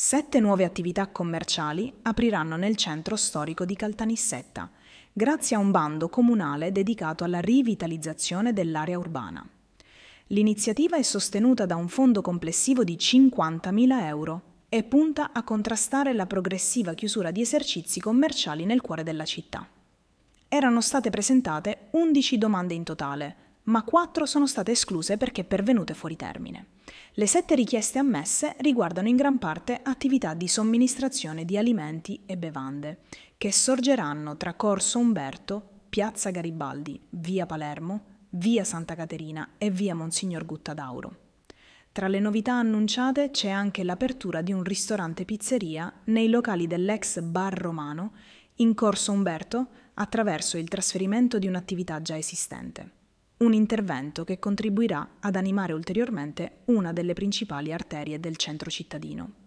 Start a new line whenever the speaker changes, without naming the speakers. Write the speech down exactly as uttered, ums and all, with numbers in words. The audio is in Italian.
Sette nuove attività commerciali apriranno nel centro storico di Caltanissetta, grazie a un bando comunale dedicato alla rivitalizzazione dell'area urbana. L'iniziativa è sostenuta da un fondo complessivo di cinquantamila euro e punta a contrastare la progressiva chiusura di esercizi commerciali nel cuore della città. Erano state presentate undici domande in totale, ma quattro sono state escluse perché pervenute fuori termine. Le sette richieste ammesse riguardano in gran parte attività di somministrazione di alimenti e bevande, che sorgeranno tra Corso Umberto, Piazza Garibaldi, Via Palermo, Via Santa Caterina e Via Monsignor Guttadauro. Tra le novità annunciate c'è anche l'apertura di un ristorante pizzeria nei locali dell'ex Bar Romano in Corso Umberto attraverso il trasferimento di un'attività già esistente. Un intervento che contribuirà ad animare ulteriormente una delle principali arterie del centro cittadino.